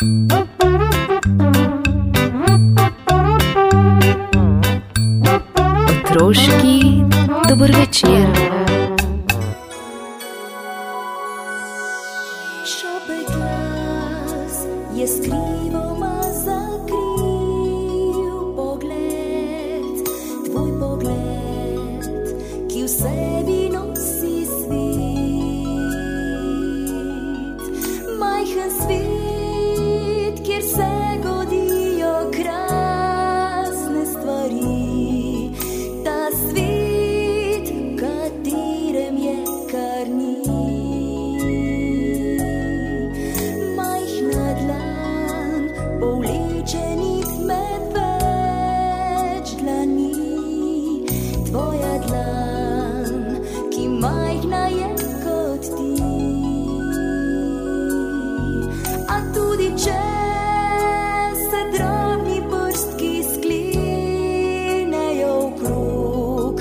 Otroški dober večer. Šopek glas je skrivoma zakril pogled, tvoj pogled, ki v sebi nosi svet. Majhen svet, kjer se godijo krasne stvari. Svet, v katerem je kar ni. Majhna dlan, povlečenih med več dlani. Tvoja dlan, ki majhna je kot ti. A tudi če se drobni prstki sklenejo okrog,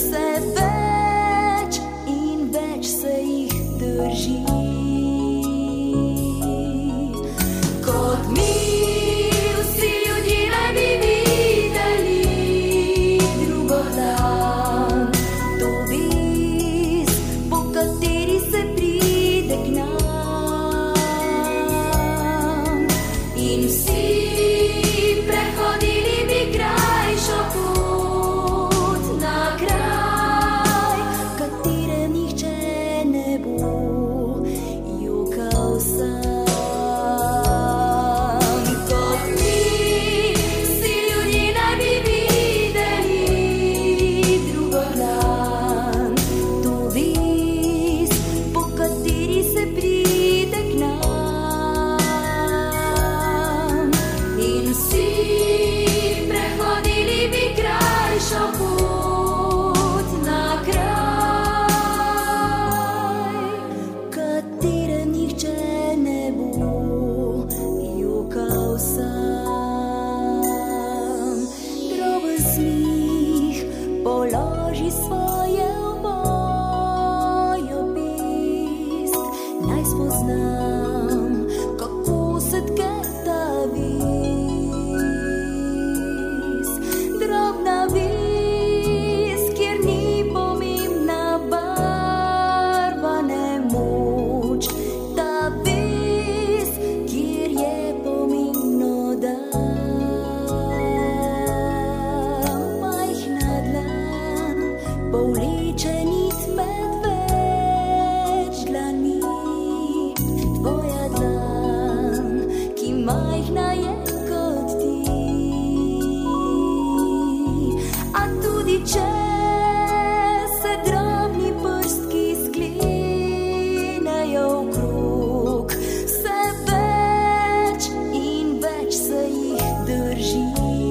kot mi vsi ljudje naj bi videli drugo dan, to ves, po kateri se pride k nam. In vsi prehodili bi krajšo pot na kraj, katerem nihče ne bo jokal sam. Položi svoje v mojo pest, naj spoznam, kako se tke ta ves. Drobna ves, kjer ni pomembna barva ne moč, ta ves, kjer je pomembno da. Povlečenih med več dlani. Tvoja dlan, ki majhna je kot ti. A tudi če se drobni prstki sklenejo okrog, se več in več se jih drži.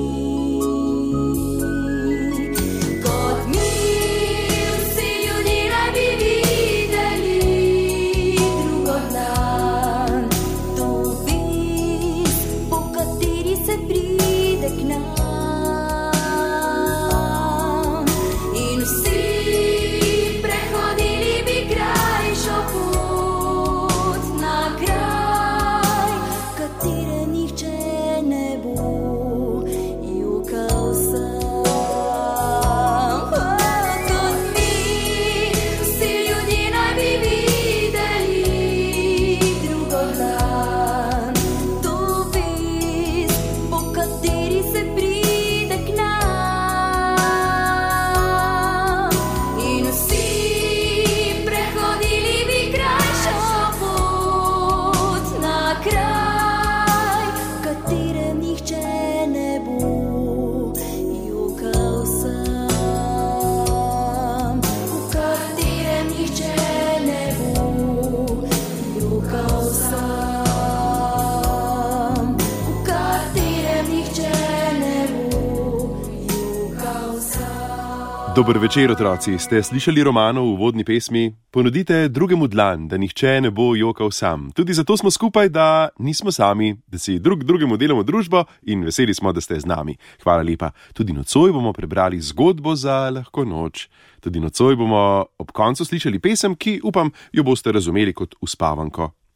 Dober večer, otroci. Ste slišali Romano v uvodni pesmi? Ponudite drugemu dlan, da nihče ne bo jokal sam. Tudi zato smo skupaj, da nismo sami, da si drugemu delamo družbo in veseli smo, da ste z nami. Hvala lepa. Tudi nocoj bomo prebrali zgodbo za lahko noč. Tudi nocoj bomo ob koncu slišali pesem, ki upam, jo boste razumeli kot uspavanko.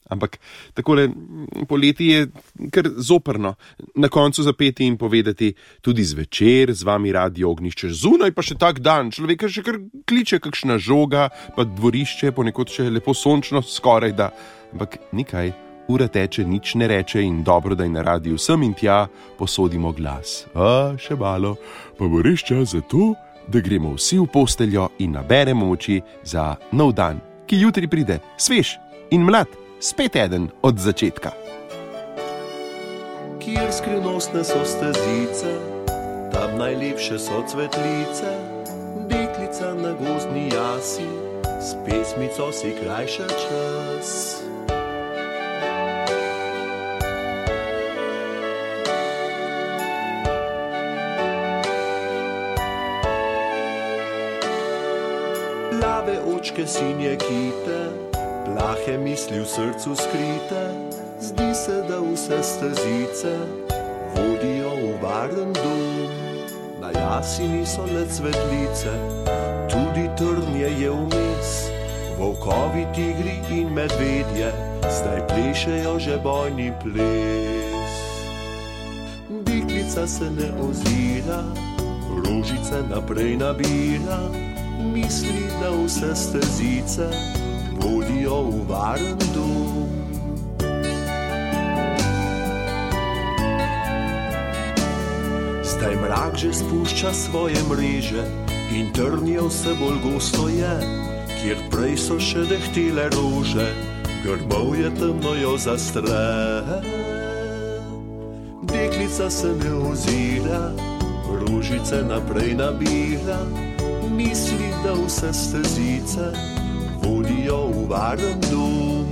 Ampak takole poleti je kar zoprno. Na koncu zapeti in povedati, tudi zvečer z vami Radio Ognjišče, zunaj pa še tak dan, človeka še kar kliče kakšna žoga, pa dvorišče, ponekod še lepo sončno, skoraj da. Ampak nikaj, ura teče, nič ne reče in dobro, da je na radiju sem in tja posodimo glas. Še malo, pa bo res čas za to, da gremo vsi v posteljo in naberemo moči za nov dan, ki jutri pride, svež in mlad. Spet eden od začetka. Kjer skrivnostne so stezice, tam najlepše so cvetlice, deklica na gozdni jasi, s pesmico si krajša čas. Plave očke, sinje kite, plahe misli v srcu skrite, zdi se, da vse stezice vodijo v varen dom. Na jasi niso le cvetlice, tudi trnje je vmes, volkovi, tigri in medvedje zdaj plešejo že bojni ples. Deklica se ne ozira, rožice naprej nabira, misli, da vse stezice vodijo v varen dom. Zdaj mrak že spušča svoje mreže in trnje vse bolj gosto je, kjer prej so še dehtele rože, grmov je temno jo zastre. Deklica se ne ozira, rožice naprej nabira, misli, da vse stezice vodijo v varen dom.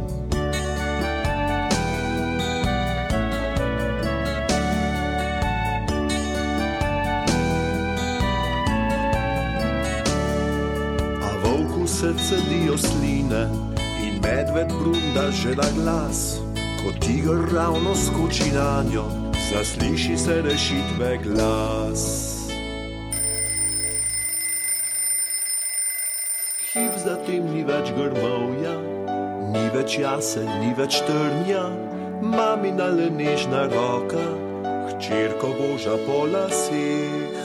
A volku se cedijo sline in medved brunda že na glas, ko tiger ravno skoči nanjo, zasliši se rešitve glas. Hip zatem ni več grmovja, ni več jase, ni več trnja, mamina le nežna roka, hčerko boža po laseh.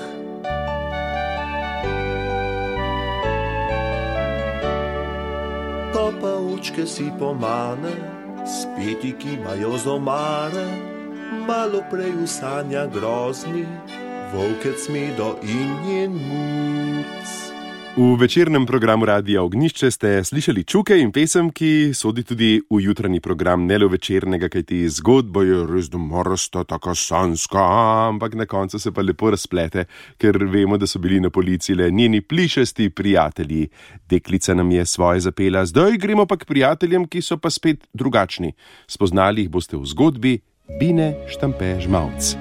To pa očke si pomane, speti kimajo z omare, malo prej v sanja grozni, volkec Medo in njen muc. V večernem programu Radia Ognjišče ste slišali čuke in pesem, ki sodi tudi v jutranji program, ne le večernega, kajti zgodba je res domorasta, tako sanska, ampak na koncu se pa lepo razplete, ker vemo, da so bili na polici le njeni plišasti prijatelji. Deklica nam je svoje zapela, zdaj gremo pa k prijateljem, ki so pa spet drugačni. Spoznali jih boste v zgodbi Bine Štampe Žmavc.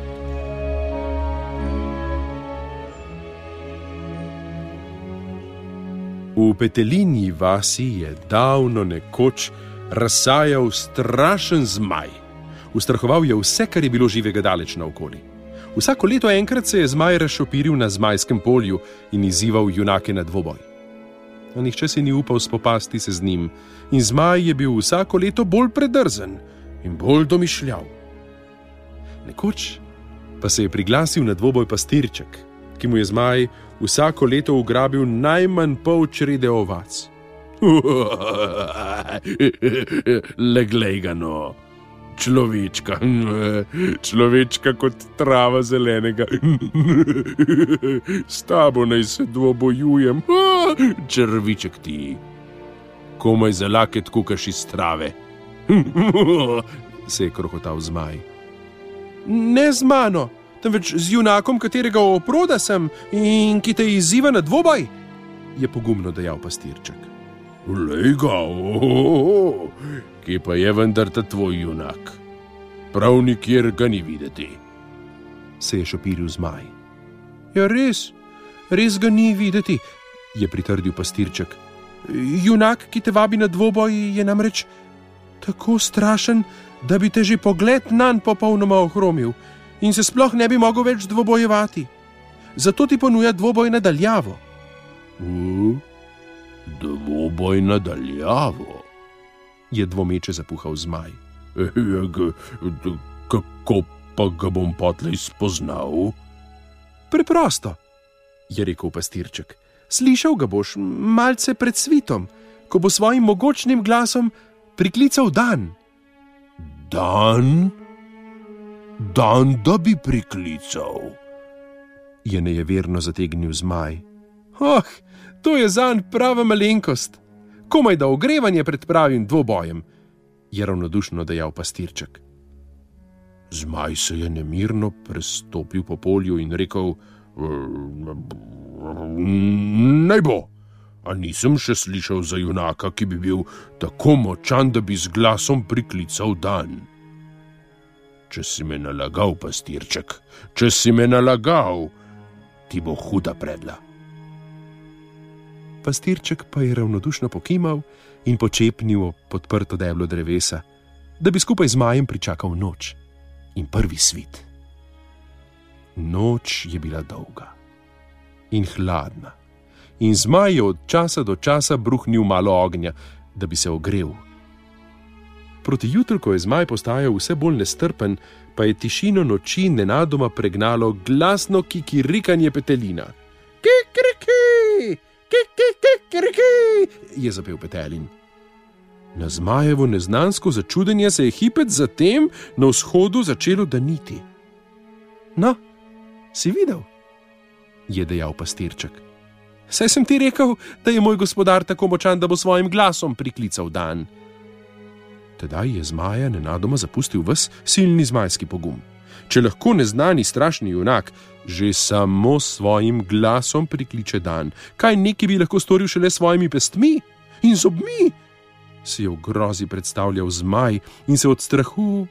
V Petelinji vasi je davno nekoč razsajal strašen zmaj. Ustrahoval je vse, kar je bilo živega daleč naokoli. Vsako leto enkrat se je zmaj razšopiril na zmajskem polju in izzival junake na dvoboj. A nihče se ni upal spopasti se z njim in zmaj je bil vsako leto bolj predrzen in bolj domišljav. Nekoč pa se je priglasil na dvoboj pastirček, ki mu je zmaj vsako leto ugrabil najmanj pol črede ovac. Le glej ga no, človečka kot trava zelenega. S tabo naj se dvobojujem, črviček ti. Komaj za laket kukaš iz trave. Se je krohotal zmaj. Ne z mano, temveč z junakom, katerega oproda sem in ki te izziva na dvoboj, je pogumno dejal pastirček. Lej ga, kje pa je vendar ta tvoj junak? Prav nikjer ga ni videti, se je šopiril zmaj. Ja, res ga ni videti, je pritrdil pastirček. Junak, ki te vabi na dvoboj, je namreč tako strašen, da bi te že pogled nanj popolnoma ohromil in se sploh ne bi mogel več dvobojevati. Zato ti ponuja dvoboj nadaljavo. Dvoboj nadaljavo? je dvomeče zapuhal zmaj. Kako pa ga bom potlej spoznal? Preprosto, je rekel pastirček. Slišal ga boš malce pred svitom, ko bo svojim mogočnim glasom priklical dan. Dan? Dan, da bi priklical? Je nejeverno zategnil zmaj. Oh, to je zanj prava malenkost. Komaj da ogrevanje pred pravim dvobojem, je ravnodušno dejal pastirček. Zmaj se je nemirno prestopil po polju in rekel: Naj bo, a nisem še slišal za junaka, ki bi bil tako močan, da bi z glasom priklical dan. Če si me nalagal, pastirček, če si me nalagal, ti bo huda predla. Pastirček pa je ravnodušno pokimal in počepnil podprto deblo drevesa, da bi skupaj z zmajem pričakal noč in prvi svit. Noč je bila dolga in hladna in zmaj je od časa do časa bruhnil malo ognja, da bi se ogrel. Proti jutru, ko je zmaj postajal vse bolj nestrpen, pa je tišino noči nenadoma pregnalo glasno kikirikanje petelina. Kikiriki! Kikiriki! Je zapel petelin. Na zmajevo neznansko začudenje se je hipet zatem na vzhodu začelo daniti. No, si videl? Je dejal pastirček. Saj sem ti rekel, da je moj gospodar tako močan, da bo svojim glasom priklical dan. Tedaj je zmaja nenadoma zapustil ves silni zmajski pogum. Če lahko neznani strašni junak že samo svojim glasom prikliče dan, kaj neki bi lahko storil šele svojimi pestmi in zobmi? Si je v grozi predstavljal zmaj in se od strahu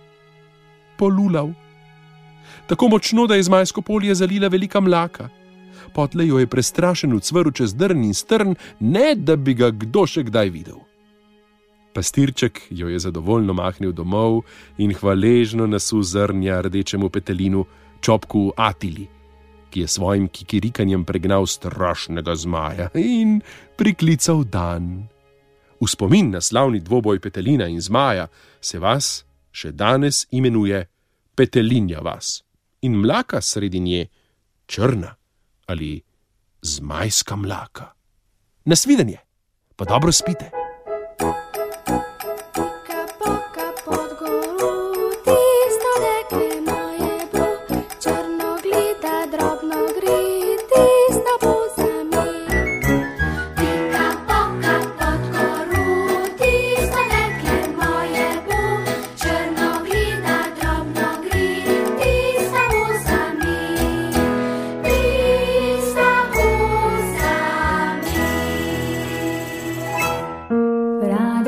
polulal. Tako močno, da je zmajsko polje zalila velika mlaka. Potlej jo je prestrašen ucvrl čez drn in strn, ne da bi ga kdo še kdaj videl. Pastirček jo je zadovoljno mahnil domov in hvaležno nasul zrnja rdečemu petelinu, čopku Atili, ki je svojim kikirikanjem pregnal strašnega zmaja in priklical dan. V spomin na slavni dvoboj petelina in zmaja se vas še danes imenuje Petelinja vas in mlaka sredi nje črna ali zmajska mlaka. Nasvidenje, pa dobro spite. Rana